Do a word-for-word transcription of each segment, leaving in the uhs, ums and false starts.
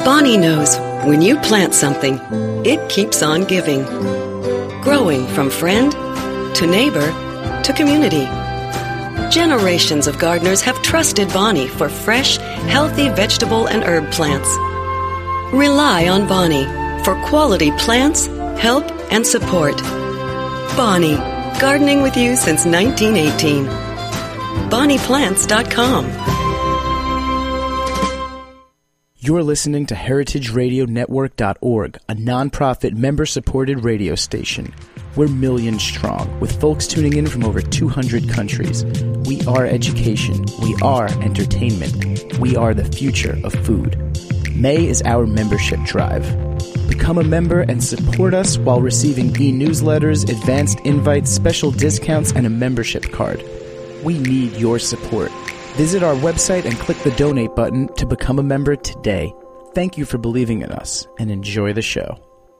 Bonnie knows when you plant something, it keeps on giving. Growing from friend to neighbor to community. Generations of gardeners have trusted Bonnie for fresh, healthy vegetable and herb plants. Rely on Bonnie for quality plants, help, and support. Bonnie, gardening with you since nineteen eighteen. bonnie plants dot com. You're listening to heritage radio network dot org, a nonprofit member-supported radio station. We're millions strong, with folks tuning in from over two hundred countries. We are education. We are entertainment. We are the future of food. May is our membership drive. Become a member and support us while receiving e-newsletters, advanced invites, special discounts, and a membership card. We need your support. Visit our website and click the donate button to become a member today. Thank you for believing in us, and enjoy the show.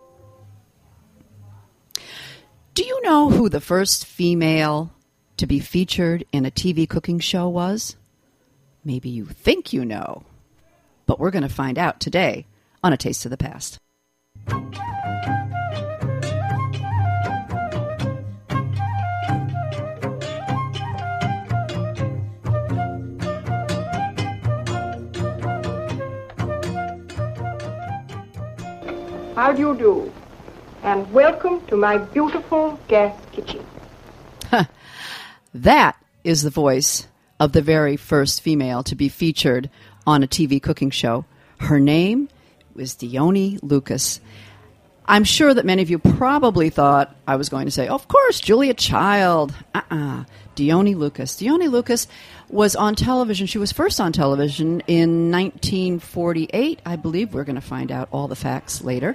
Do you know who the first female to be featured in a T V cooking show was? Maybe you think you know, but we're going to find out today on A Taste of the Past. How do you do? And welcome to my beautiful gas kitchen. That is the voice of the very first female to be featured on a T V cooking show. Her name was Dione Lucas. I'm sure that many of you probably thought I was going to say, oh, of course, Julia Child. Uh-uh. Dione Lucas. Dione Lucas was on television. She was first on television in nineteen forty-eight, I believe. We're going to find out all the facts later.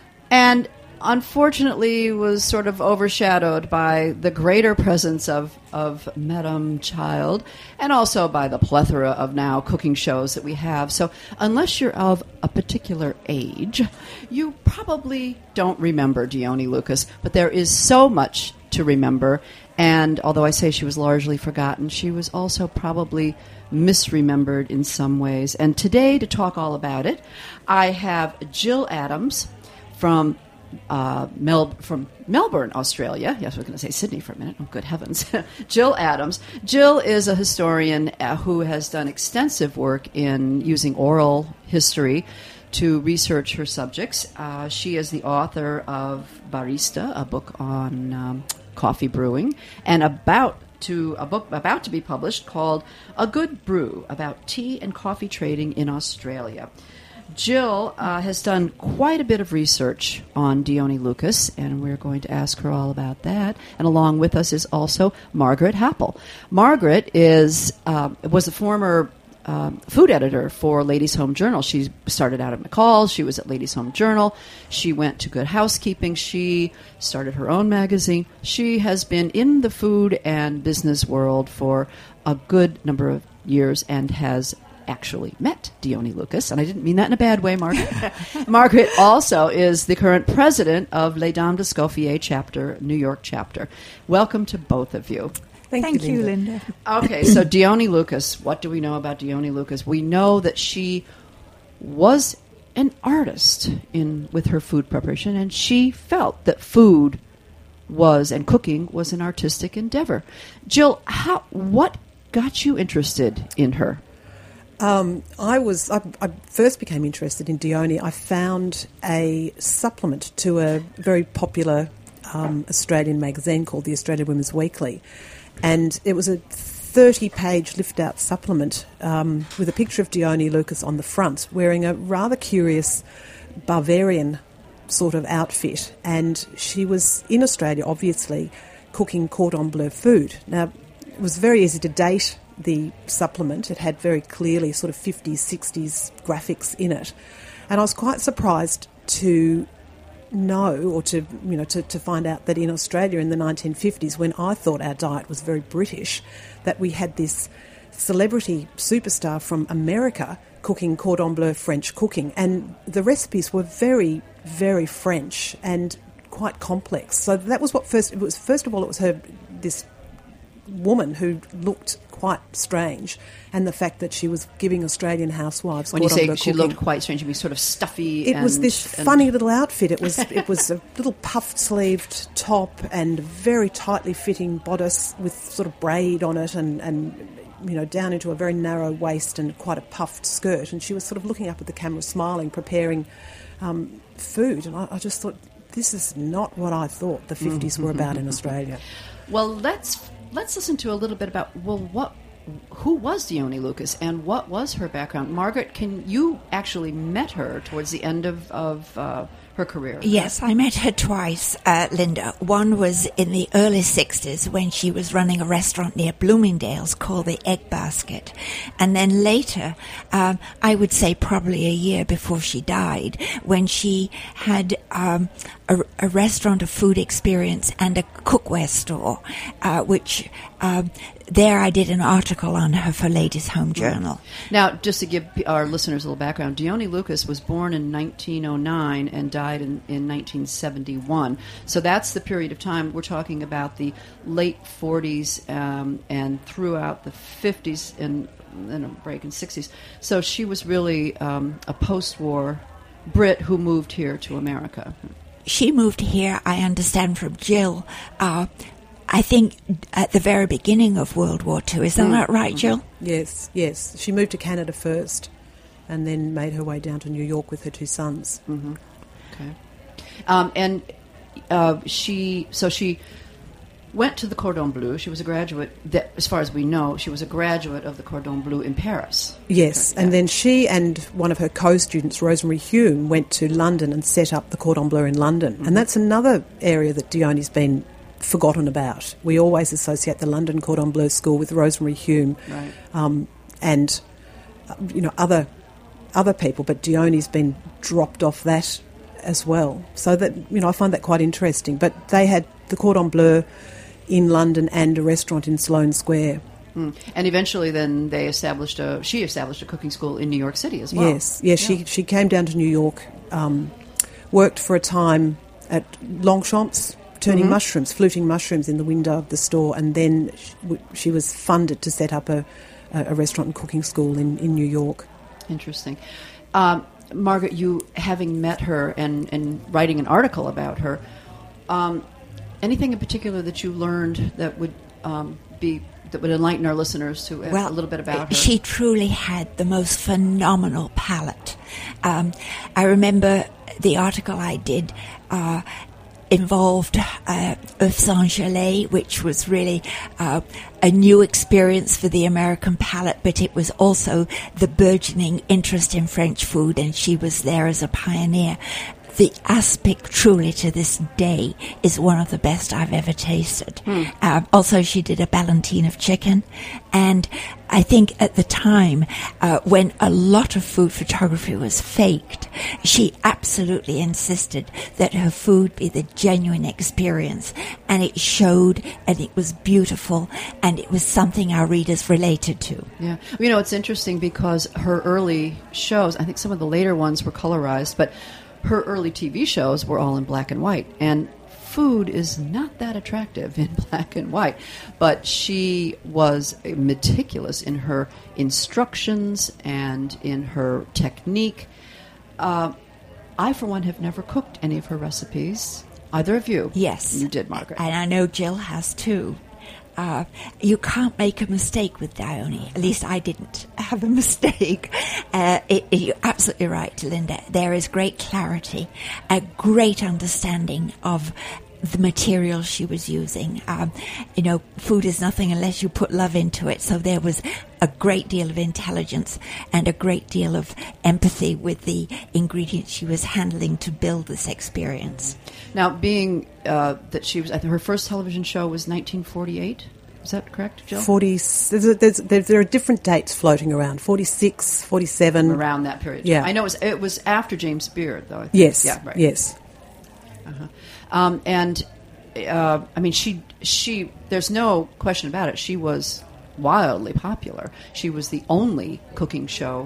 And unfortunately was sort of overshadowed by the greater presence of, of Madame Child and also by the plethora of now cooking shows that we have. So unless you're of a particular age, you probably don't remember Dione Lucas, but there is so much to remember. And although I say she was largely forgotten, she was also probably misremembered in some ways. And today, to talk all about it, I have Jill Adams from uh, Mel- from Melbourne, Australia. Yes, I was going to say Sydney for a minute. Oh, good heavens. Jill Adams. Jill is a historian uh, who has done extensive work in using oral history to research her subjects. Uh, she is the author of Barista, a book on um, coffee brewing, and about to a book about to be published called A Good Brew, about tea and coffee trading in Australia. Jill uh, has done quite a bit of research on Dione Lucas, and we're going to ask her all about that. And along with us is also Margaret Happel. Margaret is uh, was a former Um, food editor for Ladies' Home Journal. She started out at McCall. She was at Ladies' Home Journal. She went to Good Housekeeping. She started her own magazine. She has been in the food and business world for a good number of years and has actually met Dione Lucas. And I didn't mean that in a bad way, Margaret. Margaret also is the current president of Les Dames d'Escoffier chapter, New York chapter. Welcome to both of you. Thank, Thank you, Linda. You, Linda. Okay, so Dione Lucas, what do we know about Dione Lucas? We know that she was an artist in with her food preparation, and she felt that food was, and cooking was, an artistic endeavor. Jill, how what got you interested in her? Um, I was I, I first became interested in Dione. I found a supplement to a very popular um, Australian magazine called the Australian Women's Weekly. And it was a thirty-page lift-out supplement um, with a picture of Dione Lucas on the front, wearing a rather curious Bavarian sort of outfit. And she was in Australia, obviously, cooking cordon bleu food. Now, it was very easy to date the supplement. It had very clearly sort of fifties, sixties graphics in it. And I was quite surprised to know or to you know to, to find out that in Australia in the nineteen fifties, when I thought our diet was very British, that we had this celebrity superstar from America cooking cordon bleu French cooking, and the recipes were very, very French and quite complex. So that was what first it was. First of all, it was her this woman who looked quite strange, and the fact that she was giving Australian housewives. When you say cordon bleu she cooking. looked quite strange, you mean sort of stuffy. It and, was this and funny little outfit. It was it was a little puffed sleeved top and very tightly fitting bodice with sort of braid on it, and, and you know down into a very narrow waist and quite a puffed skirt. And she was sort of looking up at the camera, smiling, preparing um, food. And I, I just thought, this is not what I thought the fifties mm-hmm. were about in Australia. Well, let's let's listen to a little bit about well, what who was Dione Lucas and what was her background. Margaret, can you actually met her towards the end of of uh, her career? Yes, I met her twice, uh, Linda. One was in the early sixties when she was running a restaurant near Bloomingdale's called the Egg Basket. And then later, um, I would say probably a year before she died, when she had um, a, a restaurant, a food experience, and a cookware store, uh, which um, there I did an article on her for Ladies' Home Journal. Now, just to give our listeners a little background, Dione Lucas was born in nineteen oh nine and died in, in nineteen seventy-one. So that's the period of time. We're talking about the late forties um, and throughout the fifties and then a break in sixties. So she was really um, a post-war Brit who moved here to America. She moved here, I understand from Jill, uh, I think at the very beginning of World War Two. Is that mm. not right, Jill? Yes, yes. She moved to Canada first and then made her way down to New York with her two sons. Mm-hmm. Okay. Um, and uh, she, so she went to the Cordon Bleu. She was a graduate, that, as far as we know, she was a graduate of the Cordon Bleu in Paris. Yes, yeah. And then she and one of her co-students, Rosemary Hume, went to London and set up the Cordon Bleu in London. Mm-hmm. And that's another area that Dione's been forgotten about. We always associate the London Cordon Bleu School with Rosemary Hume, right. um, and uh, you know other other people, but Dione's been dropped off that as well. So that you know, I find that quite interesting. But they had the Cordon Bleu in London and a restaurant in Sloane Square. Mm. And eventually, then they established a. She established a cooking school in New York City as well. Yes, yes. Yeah. She she came down to New York, um, worked for a time at Longchamp's, turning mm-hmm. mushrooms, fluting mushrooms in the window of the store, and then she, she was funded to set up a, a restaurant and cooking school in, in New York. Interesting. Um, Margaret, you having met her and, and writing an article about her, um, anything in particular that you learned that would um, be that would enlighten our listeners to well, a little bit about her? She truly had the most phenomenal palate. Um, I remember the article I did uh, involved uh, Oeuf Saint-Gelais, which was really uh, a new experience for the American palate, but it was also the burgeoning interest in French food, and she was there as a pioneer. The aspic, truly to this day, is one of the best I've ever tasted. Mm. Uh, also, she did a ballantine of chicken. And I think at the time, uh, when a lot of food photography was faked, she absolutely insisted that her food be the genuine experience. And it showed, and it was beautiful, and it was something our readers related to. Yeah. You know, it's interesting because her early shows, I think some of the later ones were colorized, but her early T V shows were all in black and white, and food is not that attractive in black and white. But she was meticulous in her instructions and in her technique. Uh, I, for one, have never cooked any of her recipes. Either of you? Yes. You did, Margaret. And I know Jill has too. Uh, you can't make a mistake with Dione. At least I didn't have a mistake. Uh, it, it, you're absolutely right, Linda. There is great clarity, a great understanding of the material she was using. Um, you know, food is nothing unless you put love into it. So there was a great deal of intelligence and a great deal of empathy with the ingredients she was handling to build this experience. Now, being uh, that she was, I think her first television show was nineteen forty-eight. Is that correct, Jill? forty, there's a, there's, there, there are different dates floating around, forty-six, forty-seven. Around that period. Yeah. I know it was, it was after James Beard, though. I think. Yes, yeah, right. yes. Uh-huh. Um, and, uh, I mean, she, she, there's no question about it, she was wildly popular. She was the only cooking show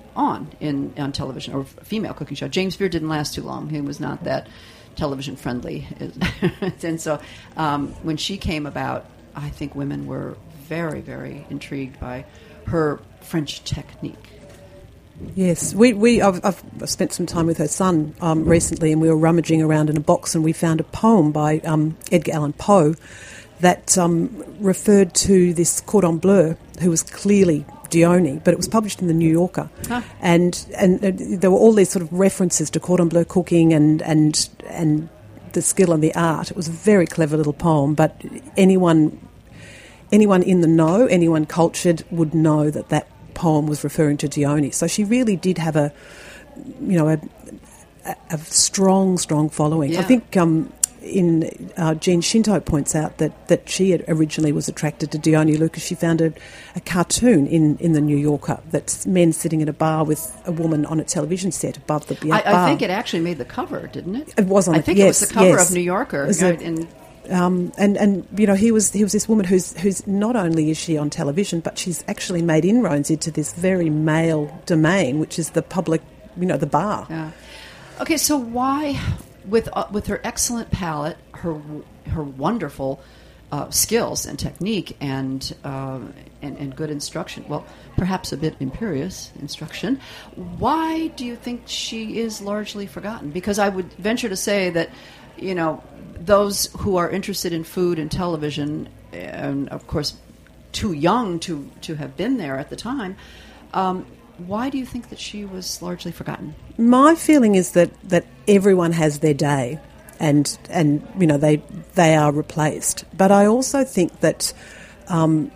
on in on television, or female cooking show. James Beard didn't last too long. He was not that television friendly. And so um, when she came about, I think women were very, very intrigued by her French technique. Yes, we, we I've, I've spent some time with her son um, recently, and we were rummaging around in a box, and we found a poem by um, Edgar Allan Poe that um, referred to this cordon bleu, who was clearly Dione, but it was published in the New Yorker, huh. and, and and there were all these sort of references to cordon bleu cooking and and and the skill and the art. It was a very clever little poem, but anyone anyone in the know, anyone cultured, would know that that poem was referring to Dione. So she really did have a, you know, a, a, a strong, strong following. Yeah. I think um, in uh, Jean Shinto points out that, that she had originally was attracted to Dione Lucas. She found a, a cartoon in, in the New Yorker that's men sitting at a bar with a woman on a television set above the bar. I, I think it actually made the cover, didn't it? It was on. I think yes, it was the cover yes. of New Yorker. It Right, in, Um, and, and you know he was he was this woman who's who's not only is she on television, but she's actually made inroads into this very male domain, which is the public, you know, the bar. Yeah. Okay, so why, with uh, with her excellent palate, her her wonderful uh, skills and technique, and, uh, and and good instruction, well, perhaps a bit imperious instruction, why do you think she is largely forgotten? Because I would venture to say that, you know, those who are interested in food and television, and of course too young to, to have been there at the time, um, why do you think that she was largely forgotten? My feeling is that, that everyone has their day, and and you know they they are replaced. But I also think that um,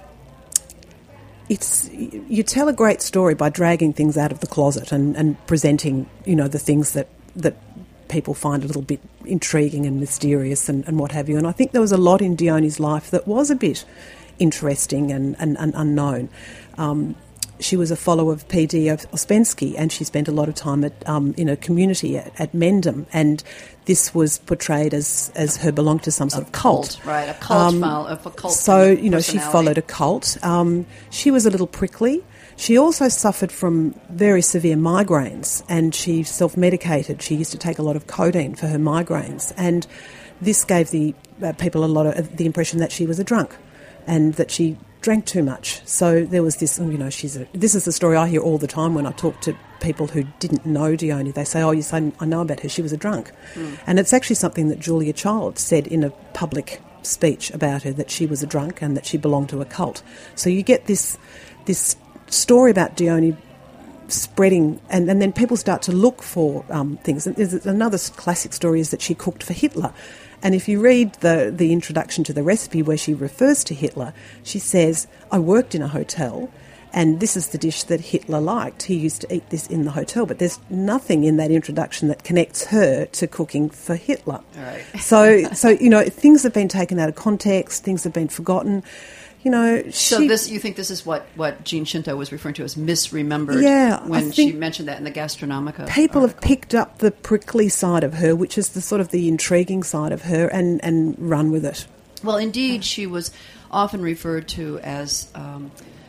it's you tell a great story by dragging things out of the closet and, and presenting, you know, the things that that. people find a little bit intriguing and mysterious and, and what have you. And I think there was a lot in Dione's life that was a bit interesting and, and, and unknown. Um, she was a follower of P D Ouspensky, and she spent a lot of time at um, in a community at, at Mendham, and this was portrayed as, as her belonged to some sort a of cult. cult. Right, a cult, Um, file, a cult so, you know, she personality. followed a cult. Um, she was a little prickly. She also suffered from very severe migraines, and she self-medicated. She used to take a lot of codeine for her migraines, and this gave the uh, people a lot of uh, the impression that she was a drunk and that she drank too much. So there was this, you know, she's a, this is the story I hear all the time when I talk to people who didn't know Dione. They say, oh, yes, I, I know about her. She was a drunk. Mm. And it's actually something that Julia Child said in a public speech about her, that she was a drunk and that she belonged to a cult. So you get this this story about Dione spreading, and, and then people start to look for um, things. And there's another classic story is that she cooked for Hitler. And if you read the, the introduction to the recipe where she refers to Hitler, she says, I worked in a hotel and this is the dish that Hitler liked. He used to eat this in the hotel. But there's nothing in that introduction that connects her to cooking for Hitler. All right. so, so, you know, things have been taken out of context, things have been forgotten. You know, so she, this you think this is what, what Jean Shinto was referring to as misremembered? Yeah, when I she think mentioned that in the Gastronomica. people article. have picked up the prickly side of her, which is the sort of the intriguing side of her, and, and run with it. Well, indeed, she was often referred to as um,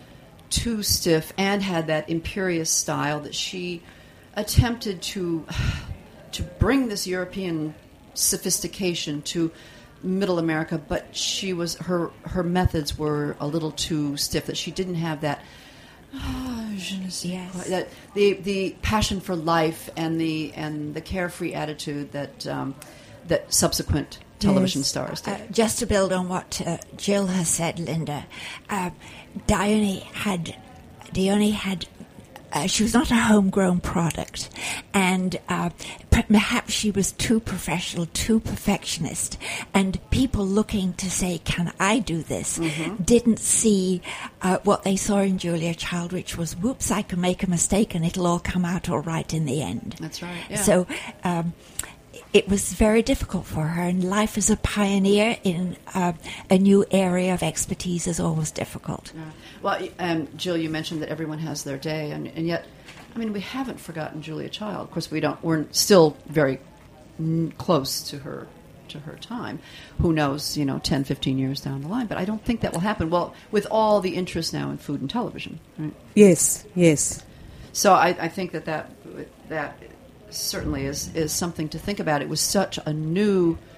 too stiff and had that imperious style that she attempted to to bring this European sophistication to Middle America, but she was her her methods were a little too stiff. That she didn't have that oh, je ne sais Yes. quoi, that the the passion for life and the and the carefree attitude that um, that subsequent television Yes. stars did. Uh, just to build on what uh, Jill has said, Linda, uh, Dione had Dione had. Uh, she was not a homegrown product, and uh, perhaps she was too professional, too perfectionist, and people looking to say, can I do this, mm-hmm. didn't see uh, what they saw in Julia Child, which was, whoops, I can make a mistake and it'll all come out all right in the end. That's right, yeah. So um, it was very difficult for her, and life as a pioneer in uh, a new area of expertise is always difficult. Yeah. Well, um, Jill, you mentioned that everyone has their day, and, and yet, I mean, we haven't forgotten Julia Child. Of course, we don't. We're still very n- close to her to her time. Who knows? You know, ten, fifteen years down the line. But I don't think that will happen. Well, with all the interest now in food and television, right? Yes, yes. So I, I think that that that certainly is is something to think about. It was such a new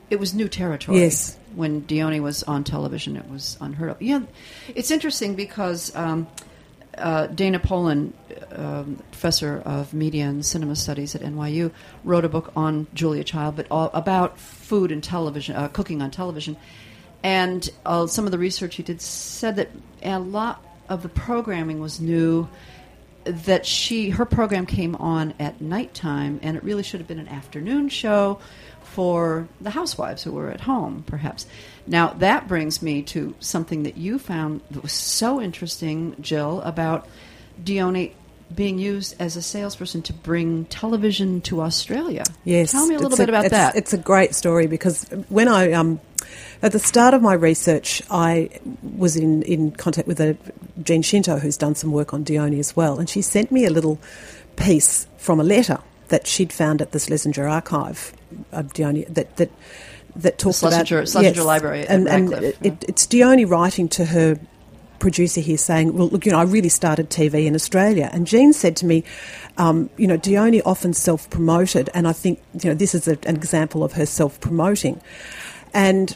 it was new territory. Yes. When Dione was on television, it was unheard of. Yeah, it's interesting because um, uh, Dana Poland, um, professor of media and cinema studies at N Y U, wrote a book on Julia Child, but all about food and television, uh, cooking on television. And uh, some of the research he did said that a lot of the programming was new, that she her program came on at nighttime, and it really should have been an afternoon show for the housewives who were at home, perhaps. Now, that brings me to something that you found that was so interesting, Jill, about Dione being used as a salesperson to bring television to Australia. Yes. Tell me a little It's bit about it's, that. It's a great story because when I, um, at the start of my research, I was in, in contact with a Jean Shinto who's done some work on Dione as well, and she sent me a little piece from a letter that she'd found at the Schlesinger archive of Dione that that that talks about Schlesinger yes, Library at and, and Radcliffe. it, it's Dione writing to her producer here saying, well, look, you know, I really started T V in Australia. And Jean said to me, um, you know, Dione often self-promoted, and I think, you know, this is a, an example of her self-promoting. And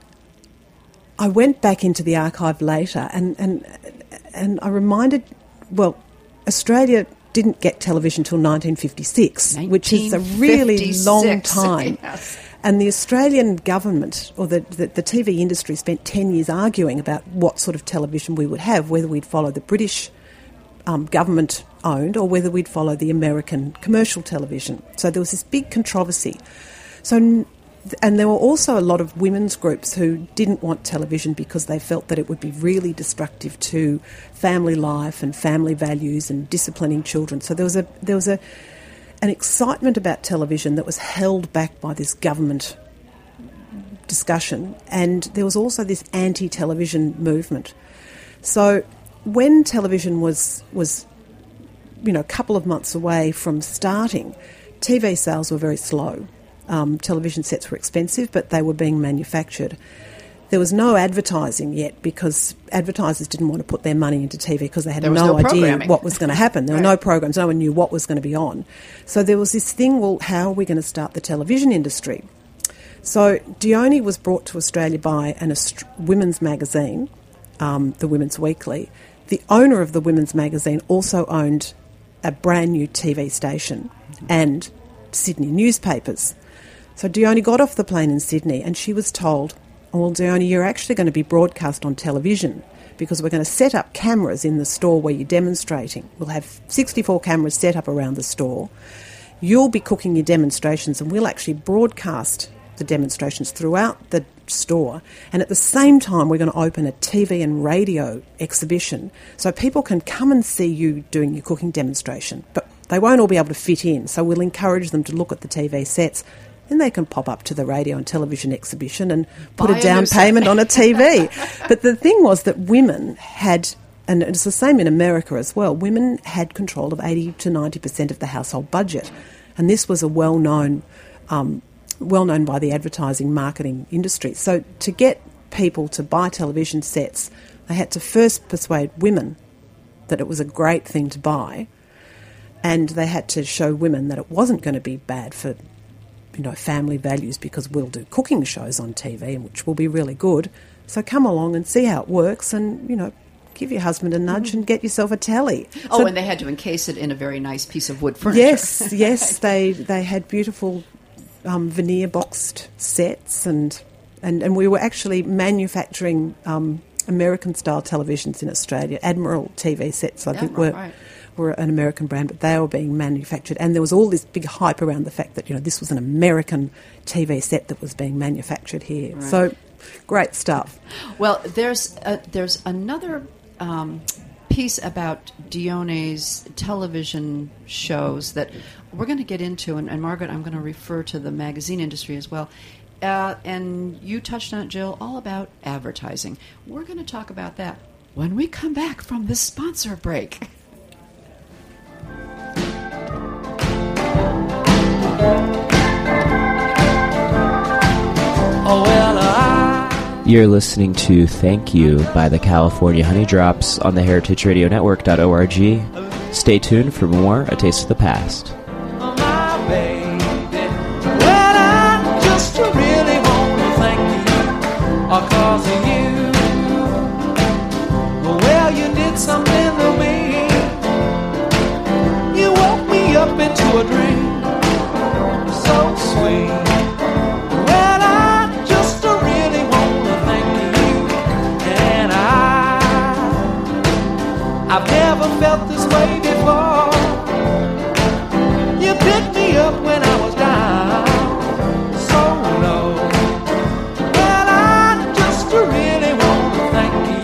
I went back into the archive later and, and, and I reminded, well, Australia didn't get television until nineteen fifty-six, which is a really long time. Yes. And the Australian government, or the, the, the T V industry, spent ten years arguing about what sort of television we would have, whether we'd follow the British um, government-owned or whether we'd follow the American commercial television. So there was this big controversy. So, and there were also a lot of women's groups who didn't want television because they felt that it would be really destructive to family life and family values and disciplining children. So there was a there was a an excitement about television that was held back by this government discussion, and there was also this anti-television movement. So when television was was you know a couple of months away from starting, T V sales were very slow. Um, television sets were expensive, but they were being manufactured. There was no advertising yet because advertisers didn't want to put their money into T V because they had There was no, no idea what was going to happen. There Right. were no programs. No one knew what was going to be on. So there was this thing, well, how are we going to start the television industry? So Dione was brought to Australia by an Aust- women's magazine, um, the Women's Weekly. The owner of the women's magazine also owned a brand new T V station and Sydney newspapers. So Dione got off the plane in Sydney and she was told, oh, well, Dione, you're actually going to be broadcast on television because we're going to set up cameras in the store where you're demonstrating. We'll have sixty-four cameras set up around the store. You'll be cooking your demonstrations and we'll actually broadcast the demonstrations throughout the store. And at the same time, we're going to open a T V and radio exhibition so people can come and see you doing your cooking demonstration. But they won't all be able to fit in, so we'll encourage them to look at the T V sets. Then they can pop up to the radio and television exhibition and put Buy a a down new set. payment on a T V. But the thing was that women had, and it's the same in America as well, women had control of eighty to ninety percent of the household budget. And this was a well-known, um, well-known by the advertising marketing industry. So to get people to buy television sets, they had to first persuade women that it was a great thing to buy, and they had to show women that it wasn't going to be bad for you know, family values because we'll do cooking shows on T V, which will be really good. So come along and see how it works and, you know, give your husband a nudge and get yourself a telly. Oh, So- and they had to encase it in a very nice piece of wood furniture. Yes, yes, they they had beautiful um, veneer boxed sets and, and, and we were actually manufacturing um, American-style televisions in Australia. Admiral T V sets, I think, Admiral, were... right. were an American brand, but they were being manufactured. And there was all this big hype around the fact that, you know, this was an American T V set that was being manufactured here. Right. So, great stuff. Well, there's a, there's another um, piece about Dione's television shows that we're going to get into, and, and Margaret, I'm going to refer to the magazine industry as well. Uh, and you touched on it, Jill, all about advertising. We're going to talk about that when we come back from this sponsor break. Oh, well, I... You're listening to Thank You by the California Honey Drops on the heritage radio network dot org. Stay tuned for more A Taste of the Past. my baby. Well, I just really want or cause of you. Well, you did something to me. You woke me up into a dream so sweet. Well, I just really want to thank you. And I, I've never felt this way before. You picked me up when I was down so low. Well, I just really want to thank you.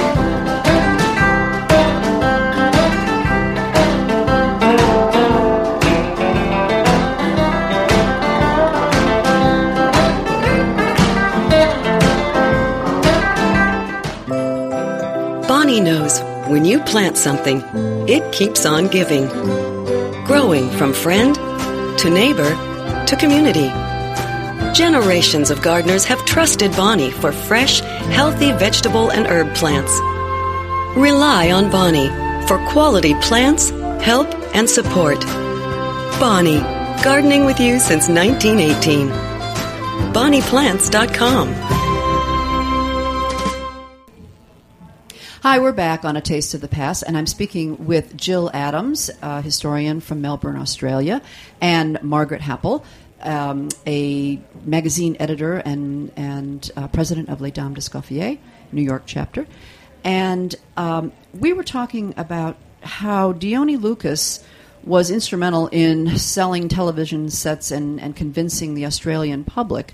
Bonnie knows when you plant something, it keeps on giving. Growing from friend to neighbor to community. Generations of gardeners have trusted Bonnie for fresh, healthy vegetable and herb plants. Rely on Bonnie for quality plants, help, and support. Bonnie, gardening with you since nineteen eighteen. bonnie plants dot com. Hi, we're back on A Taste of the Past, and I'm speaking with Jill Adams, a historian from Melbourne, Australia, and Margaret Happel, um, a magazine editor and, and uh, president of Les Dames d'Escoffier, New York chapter. And um, we were talking about how Dione Lucas was instrumental in selling television sets and, and convincing the Australian public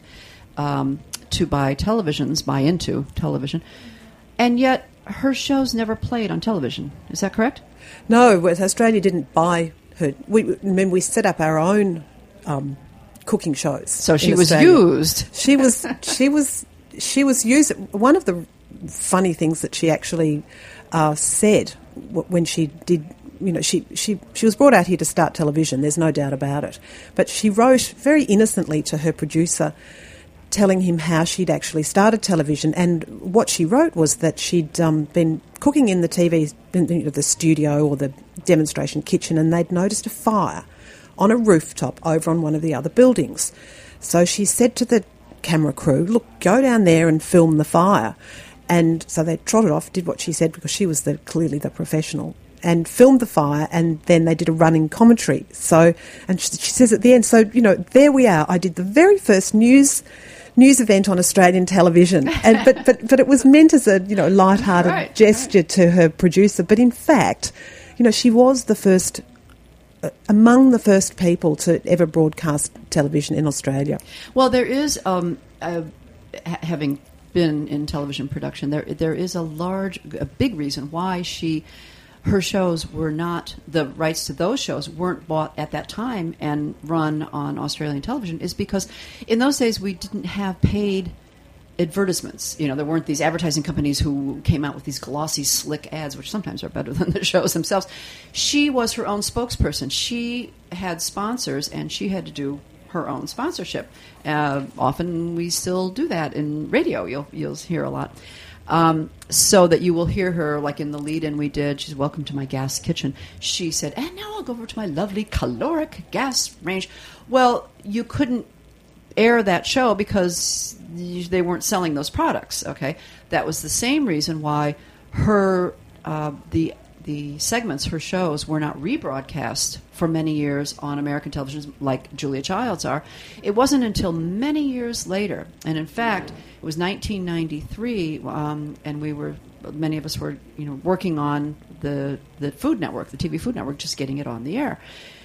um, to buy televisions, buy into television. And yet her shows never played on television. Is that correct? No, Australia didn't buy her. We, I mean, we set up our own um, cooking shows. So she in was Australia. used. She was. She was. She was used. One of the funny things that she actually uh, said w- when she did. You know, she, she, she was brought out here to start television. There's no doubt about it. But she wrote very innocently to her producer, telling him how she'd actually started television, and what she wrote was that she'd um, been cooking in the T V, in the studio or the demonstration kitchen, and they'd noticed a fire on a rooftop over on one of the other buildings. So she said to the camera crew, look, go down there and film the fire. And so they trotted off, did what she said, because she was the clearly the professional, and filmed the fire, and then they did a running commentary. So, and she, she says at the end, so, you know, there we are. I did the very first news news event on Australian television, and but but but it was meant as a, you know, light-hearted right, gesture right. to her producer. But in fact, you know, she was the first, uh, among the first people to ever broadcast television in Australia. Well, there is, um, uh, ha- having been in television production, there there is a large, a big reason why she. Her shows were not, the rights to those shows weren't bought at that time and run on Australian television, is because in those days we didn't have paid advertisements. You know, there weren't these advertising companies who came out with these glossy, slick ads, which sometimes are better than the shows themselves. She was her own spokesperson. She had sponsors, and she had to do her own sponsorship. Uh, often we still do that in radio. You'll, you'll hear a lot. Um, so that you will hear her, like in the lead-in we did, she's welcome to my gas kitchen. She said, and now I'll go over to my lovely caloric gas range. Well, you couldn't air that show because they weren't selling those products, okay? That was the same reason why her, uh, the the segments, her shows, were not rebroadcast for many years on American television like Julia Child's are. It wasn't until many years later, and in fact, it was nineteen ninety-three, um, and we were, many of us were, you know, working on the the Food Network, the T V Food Network, just getting it on the air,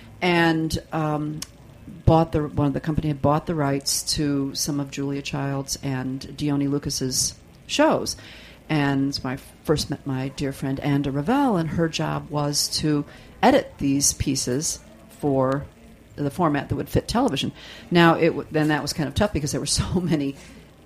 and um, bought the one of the company had bought the rights to some of Julia Child's and Dione Lucas's shows. And I first met my dear friend Anda Ravel, and her job was to edit these pieces for the format that would fit television. Now, it w- then that was kind of tough because there were so many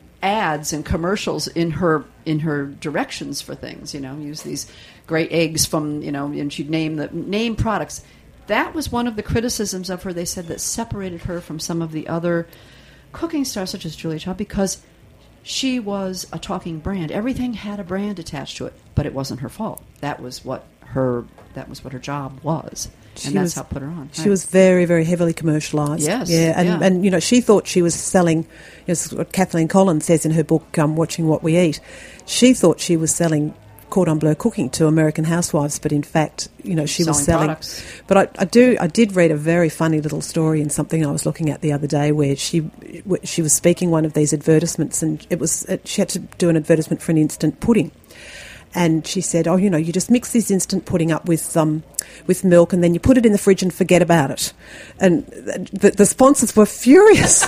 ads and commercials in her in her directions for things. You know, use these great eggs from, you know, and she'd name the name products. That was one of the criticisms of her. They said that separated her from some of the other cooking stars, such as Julia Child, because she was a talking brand. Everything had a brand attached to it, but it wasn't her fault. That was what her that was what her job was. and She that's was- how put her on. She right. was very, very heavily commercialised. Yes, Yeah, and, yeah. and, you know, she thought she was selling, as what Kathleen Collins says in her book, um, Watching What We Eat, she thought she was selling cordon bleu cooking to American housewives, but in fact, you know, she was Selling selling... products. But I, I do, I did read a very funny little story in something I was looking at the other day where she she was speaking one of these advertisements, and it was she had to do an advertisement for an instant pudding. And she said, oh, you know, you just mix this instant pudding up with um, with milk, and then you put it in the fridge and forget about it. And the, the sponsors were furious.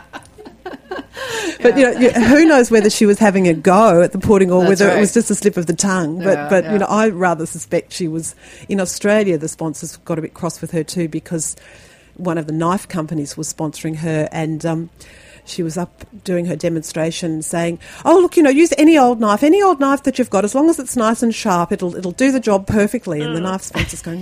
But, you know, you- who knows whether she was having a go at the pudding or That's whether right. it was just a slip of the tongue. But, Yeah, but yeah. you know, I rather suspect she was... In Australia, the sponsors got a bit cross with her too because one of the knife companies was sponsoring her, and... Um, she was up doing her demonstration saying, oh, look, you know, use any old knife, any old knife that you've got, as long as it's nice and sharp, it'll it'll do the job perfectly. And the knife sponsor's going,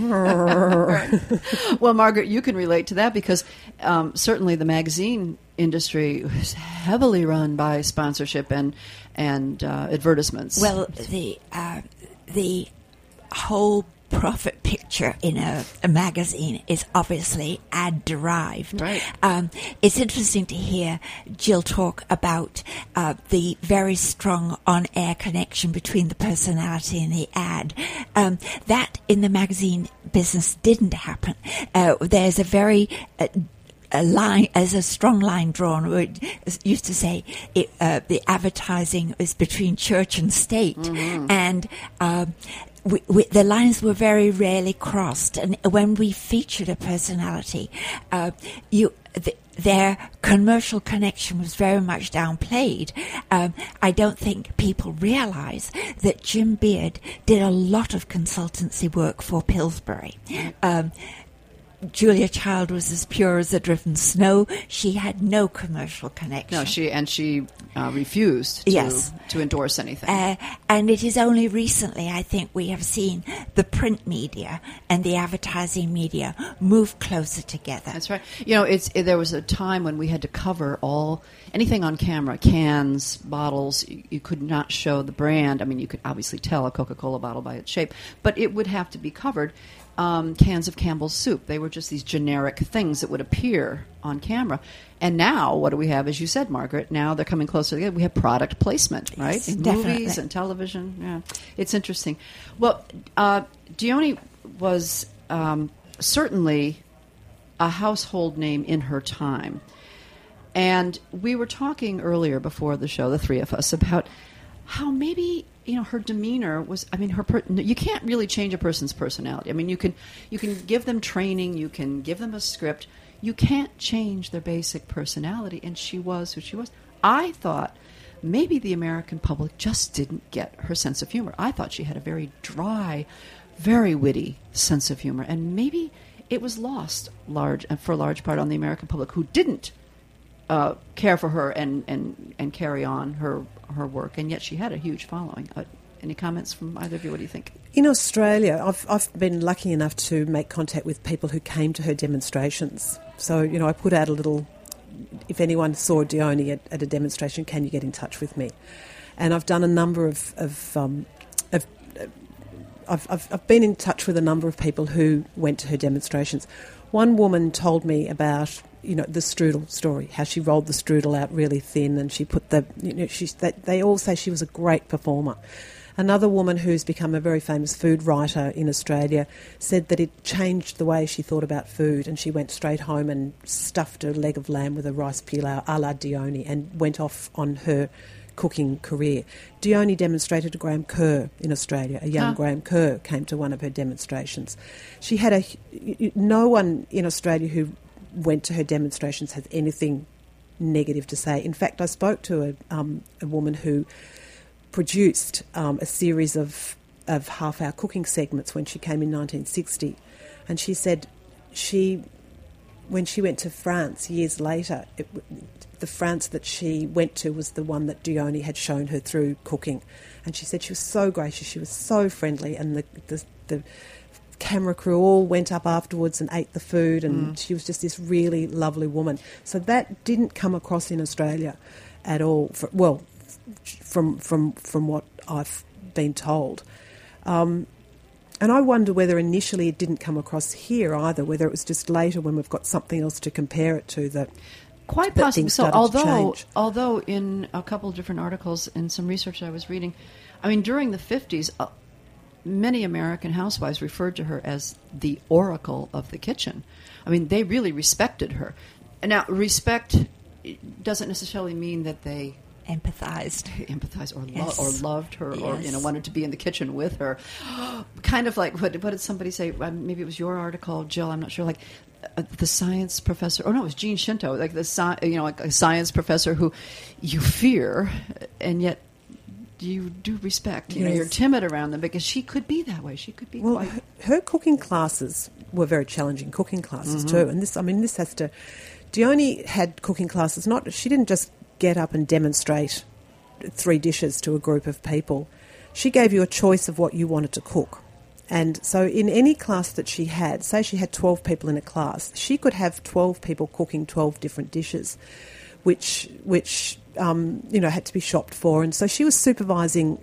"Rrrr." Well, Margaret, you can relate to that because um, certainly the magazine industry is heavily run by sponsorship and and uh, advertisements. Well, the uh, the whole profit picture in a, a magazine is obviously ad derived. Right. Um, it's interesting to hear Jill talk about uh, the very strong on-air connection between the personality and the ad. Um, that in the magazine business didn't happen. Uh, there's a very uh, a line, as a strong line drawn, where it used to say it, uh, the advertising is between church and state, Mm-hmm. and um, we, we, the lines were very rarely crossed. And when we featured a personality, uh, you. The, their commercial connection was very much downplayed. Um, I don't think people realise that Jim Beard did a lot of consultancy work for Pillsbury. Um, Julia Child was as pure as the driven snow. She had no commercial connection. no, she and she uh, refused to Yes. to endorse anything. Uh, and it is only recently, I think, we have seen the print media and the advertising media move closer together. That's right. You know, it's it, there was a time when we had to cover all anything on camera, cans, bottles. You, you could not show the brand. I mean, you could obviously tell a Coca-Cola bottle by its shape, but it would have to be covered. Um, cans of Campbell's soup. They were just these generic things that would appear on camera. And now, what do we have? As you said, Margaret, now they're coming closer together. We have product placement, right? Yes, In definitely. movies and television. Yeah, it's interesting. Well, uh, Dione was um, certainly a household name in her time. And we were talking earlier before the show, the three of us, about how maybe, you know, her demeanor was, I mean, her per, you can't really change a person's personality. I mean, you can you can give them training, you can give them a script. You can't change their basic personality, and she was who she was. I thought maybe the American public just didn't get her sense of humor. I thought she had a very dry, very witty sense of humor, and maybe it was lost large for a large part on the American public who didn't uh, care for her and, and, and carry on her her work, and yet she had a huge following. Uh, any comments from either of you? What do you think? In Australia, I've, I've been lucky enough to make contact with people who came to her demonstrations. So, you know, I put out a little, if anyone saw Dione at, at a demonstration, can you get in touch with me? And I've done a number of, of, um, of uh, I've, I've, I've been in touch with a number of people who went to her demonstrations. One woman told me about, you know, the strudel story, how she rolled the strudel out really thin, and she put the, you know, she, they, they all say she was a great performer. Another woman who's become a very famous food writer in Australia said that it changed the way she thought about food, and she went straight home and stuffed a leg of lamb with a rice pilau a la Dione and went off on her cooking career. Dione demonstrated to Graham Kerr in Australia. A young Huh. Graham Kerr came to one of her demonstrations. She had a... No one in Australia who went to her demonstrations has anything negative to say. In fact, I spoke to a, um, a woman who produced um, a series of, of half-hour cooking segments when she came in nineteen sixty, and she said she, when she went to France years later, it, the France that she went to was the one that Dione had shown her through cooking, and she said she was so gracious, she was so friendly, and the the, the camera crew all went up afterwards and ate the food, and mm. she was just this really lovely woman. So that didn't come across in Australia at all. For, well, from from from what I've been told. Um, And I wonder whether initially it didn't come across here either, whether it was just later when we've got something else to compare it to that. Quite that possibly. things So, started to although change. although in a couple of different articles in some research I was reading, I mean, during the fifties, uh, many American housewives referred to her as the oracle of the kitchen. I mean, they really respected her. Now, respect doesn't necessarily mean that they Empathized. empathized or lo- Yes. or loved her or you know Yes. wanted to be in the kitchen with her. Kind of like what, what did somebody say? Um, maybe it was your article, Jill. I'm not sure. Like uh, the science professor. Oh no, it was Gene Shinto. Like the sci- you know like a science professor who you fear and yet you do respect. You know, Yes. you're timid around them because she could be that way. She could be Well, quite. her, her cooking classes were very challenging cooking classes Mm-hmm. too. And this, I mean, this has to. Dione had cooking classes. Not she didn't just get up and demonstrate three dishes to a group of people. She gave you a choice of what you wanted to cook. And so in any class that she had, say she had twelve people in a class, she could have twelve people cooking twelve different dishes, which which um, you know had to be shopped for. And so she was supervising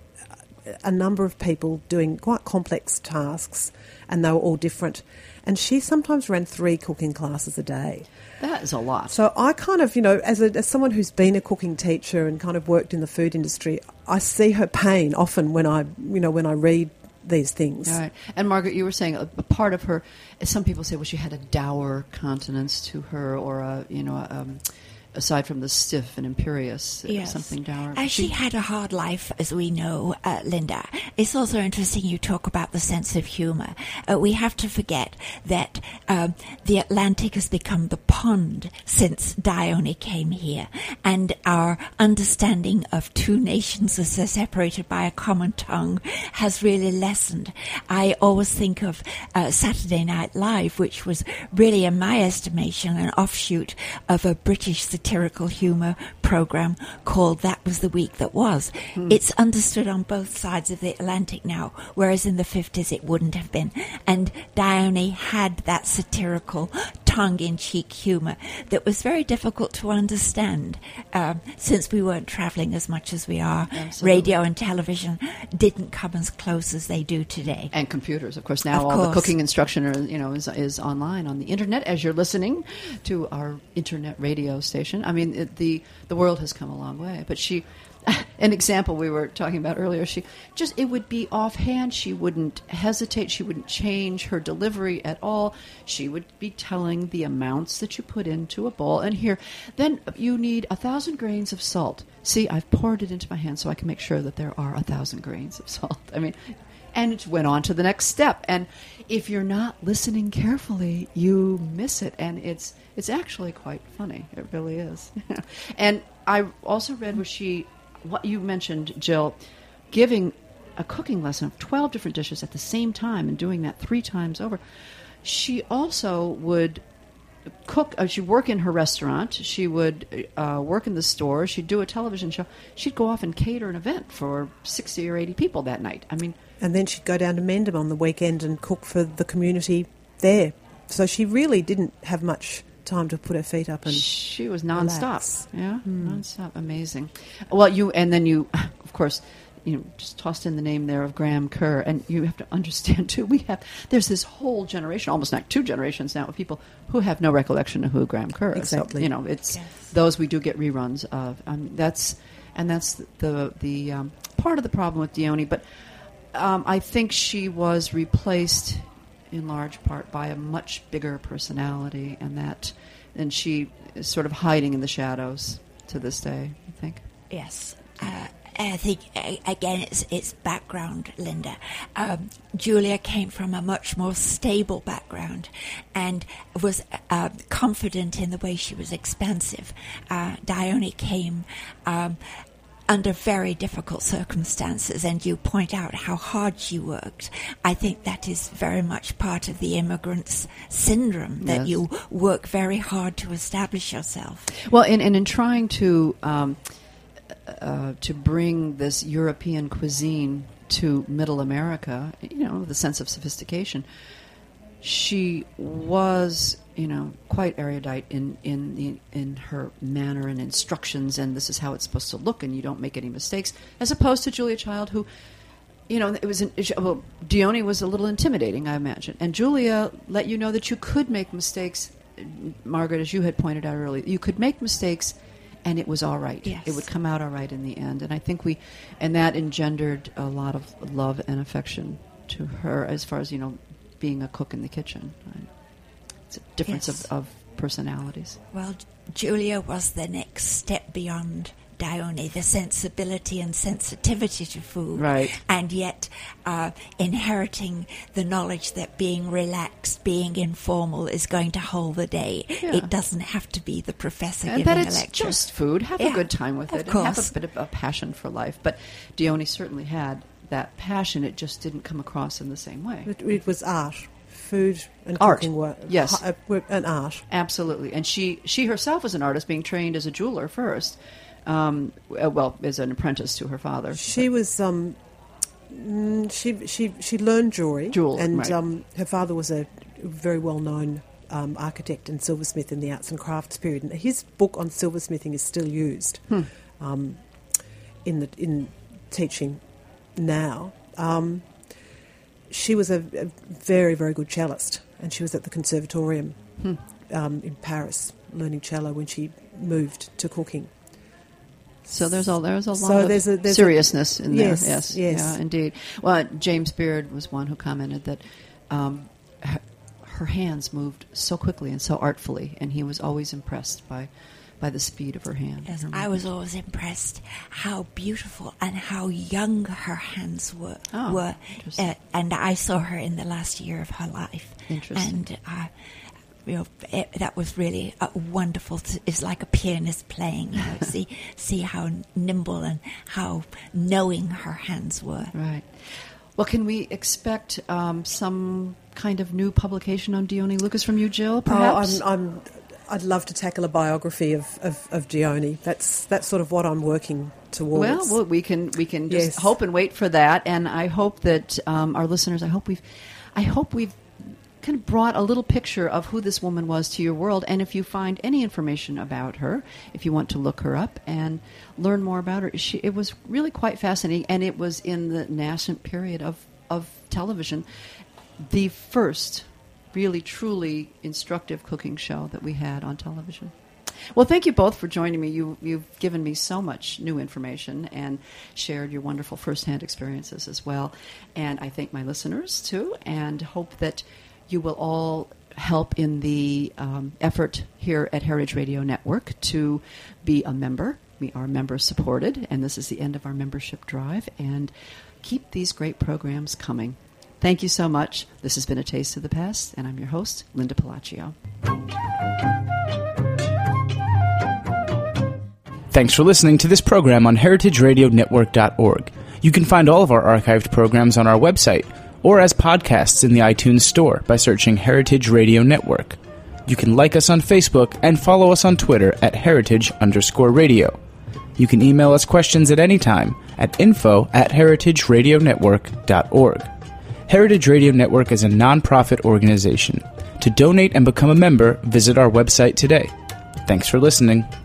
a number of people doing quite complex tasks, and they were all different. And she sometimes ran three cooking classes a day. That is a lot. So I kind of, you know, as, a, as someone who's been a cooking teacher and kind of worked in the food industry, I see her pain often when I, you know, when I read these things. All right. And Margaret, you were saying a, a part of her, some people say, well, she had a dour countenance to her, or a, you know, um, aside from the stiff and imperious, Yes. something dour. As she had a hard life, as we know, uh, Linda. It's also interesting you talk about the sense of humour. Uh, we have to forget that um, the Atlantic has become the pond since Dione came here, and our understanding of two nations as they're separated by a common tongue has really lessened. I always think of uh, Saturday Night Live, which was really, in my estimation, an offshoot of a British satirical humour program called That Was the Week That Was. Hmm. It's understood on both sides of the Atlantic now, whereas in the fifties it wouldn't have been. And Dione had that satirical, tongue-in-cheek humour that was very difficult to understand um, since we weren't travelling as much as we are. Absolutely. Radio and television didn't come as close as they do today. And computers, of course. Now Of all the course. cooking instruction, are, you know, is is online on the internet as you're listening to our internet radio station. I mean, it, the the world has come a long way. But she, an example we were talking about earlier, she just it would be offhand. She wouldn't hesitate. She wouldn't change her delivery at all. She would be telling the amounts that you put into a bowl. And here, then you need a thousand grains of salt. See, I've poured it into my hand so I can make sure that there are a thousand grains of salt. I mean. And it went on to the next step. And if you're not listening carefully, you miss it. And it's it's actually quite funny. It really is. And I also read where she, what you mentioned, Jill, giving a cooking lesson of twelve different dishes at the same time and doing that three times over. She also would cook, uh, she'd work in her restaurant, she would uh, work in the store, she'd do a television show, she'd go off and cater an event for sixty or eighty people that night. I mean... And then she'd go down to Mendham on the weekend and cook for the community there. So she really didn't have much time to put her feet up and she was nonstop. relax. Yeah, mm. nonstop. Amazing. Well, you, and then you, of course, you know, just tossed in the name there of Graham Kerr, and you have to understand too. We have there's this whole generation, almost like two generations now, of people who have no recollection of who Graham Kerr is. Exactly. So, you know, it's Yes. those we do get reruns of. Um, that's and that's the the um, part of the problem with Dione. But um, I think she was replaced in large part by a much bigger personality, and that and she is sort of hiding in the shadows to this day. I think. Yes. Uh, I think, uh, again, it's, it's background, Linda. Um, Julia came from a much more stable background and was uh, confident in the way she was expansive. Uh, Dione came um, under very difficult circumstances, and you point out how hard she worked. I think that is very much part of the immigrant's syndrome, that Yes. you work very hard to establish yourself. Well, and, and in trying to um, uh, to bring this European cuisine to Middle America, you know, the sense of sophistication, she was, you know, quite erudite in in the, in her manner and instructions, and this is how it's supposed to look, and you don't make any mistakes. As opposed to Julia Child, who, you know, it was an, well, Dione was a little intimidating, I imagine, and Julia let you know that you could make mistakes. Margaret, as you had pointed out earlier, you could make mistakes, and it was all right. Yes. It would come out all right in the end, and I think we, and that engendered a lot of love and affection to her, as far as, you know, being a cook in the kitchen. It's a difference Yes. of, of personalities. Well, Julia was the next step beyond Dione, the sensibility and sensitivity to food. Right. And yet uh, inheriting the knowledge that being relaxed, being informal is going to hold the day. Yeah. It doesn't have to be the professor And giving that a it's lecture. just food. Have Yeah, a good time with of it. And course. have a bit of a passion for life. But Dione certainly had that passion. It just didn't come across in the same way. It, it was art. Food and Art, cooking were yes. hi- were an art. Absolutely. And she, she herself was an artist, being trained as a jeweler first. Um, uh, well, as an apprentice to her father. She was um, mm, she she she learned jewelry, Jewel, and right. um, her father was a very well known um, architect and silversmith in the arts and crafts period. And his book on silversmithing is still used Hmm. um, in the in teaching now. Um, she was a, a very very good cellist, and she was at the Conservatorium Hmm. um, in Paris learning cello when she moved to cooking. So there's a there's a lot So of there's a- there's a- seriousness in there. Yes, Yes, yes. yeah, indeed. Well, James Beard was one who commented that um, her, her hands moved so quickly and so artfully, and he was always impressed by by the speed of her hand. Yes, Her I was movement. always impressed how beautiful and how young her hands were. Oh, were interesting. uh, and I saw her in the last year of her life. Interesting. And uh, you know, it, that was really uh, wonderful. To, it's like a pianist playing. You know, see see how nimble and how knowing her hands were. Right. Well, can we expect um, some kind of new publication on Dione Lucas from you, Jill? Perhaps. Oh, I'm, I'm, I'd love to tackle a biography of, of, of Dione. That's that's sort of what I'm working towards. Well, well, we can we can just Yes. hope and wait for that, and I hope that um, our listeners. I hope we've, I hope we've kind of brought a little picture of who this woman was to your world. And if you find any information about her, if you want to look her up and learn more about her, she, it was really quite fascinating, and it was in the nascent period of of television, the first really truly instructive cooking show that we had on television. Well, thank you both for joining me. You, you've given me so much new information and shared your wonderful firsthand experiences as well. And I thank my listeners, too, and hope that you will all help in the um, effort here at Heritage Radio Network to be a member. We are member-supported, and this is the end of our membership drive. And keep these great programs coming. Thank you so much. This has been A Taste of the Past, and I'm your host, Linda Palacio. Thanks for listening to this program on heritage radio network dot org. You can find all of our archived programs on our website or as podcasts in the iTunes Store by searching Heritage Radio Network. You can like us on Facebook and follow us on Twitter at heritage underscore radio. You can email us questions at any time at info at heritage radio network dot org. Heritage Radio Network is a nonprofit organization. To donate and become a member, visit our website today. Thanks for listening.